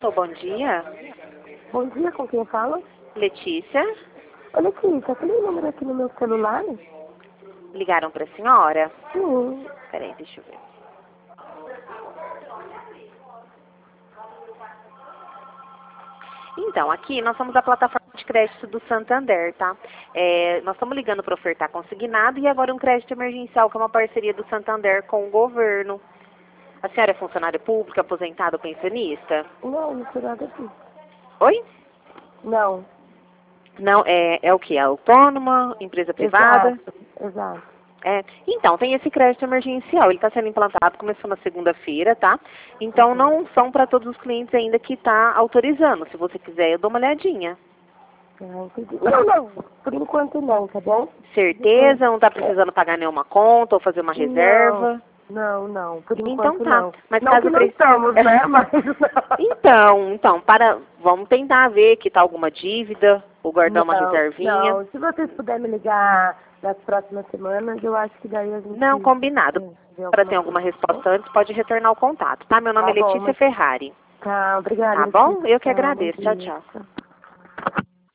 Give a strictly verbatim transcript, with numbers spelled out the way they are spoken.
Ô, bom dia. Bom dia, com quem eu falo? Letícia. Olha aqui, tá aquele número aqui no meu celular? Ligaram para a senhora? Sim. Peraí, deixa eu ver. Então, aqui nós somos a plataforma de crédito do Santander, tá? É, nós estamos ligando para ofertar consignado e agora um crédito emergencial, que é uma parceria do Santander com o governo. A senhora é funcionária pública, aposentada ou pensionista? Não, não tem nada aqui. Oi? Não. Não, é, é o que? É autônoma, empresa privada? Exato, exato. É, então, tem esse crédito emergencial, ele está sendo implantado, começou na segunda-feira, tá? Então, Uhum. não são para todos os clientes ainda que está autorizando. Se você quiser, eu dou uma olhadinha. Ah, entendi. Não, não, por enquanto não, tá bom? Certeza? Não está precisando pagar nenhuma conta ou fazer uma reserva? Não, não, por Então enquanto tá. não. Mas Não caso que não precise... estamos, né? Mas Então, então, para... vamos tentar ver que tá alguma dívida ou guardar uma não, reservinha. não. Se vocês puderem me ligar nas próximas semanas, eu acho que daí a gente... Não, combinado. vê Para ter alguma coisa, tá bom? resposta antes, pode retornar o contato, tá? Meu nome Tá é bom, Letícia mas... Ferrari. Tá, obrigada. Tá bom? Eu que Tchau, bom agradeço. Tchau, dia. tchau. Tchau.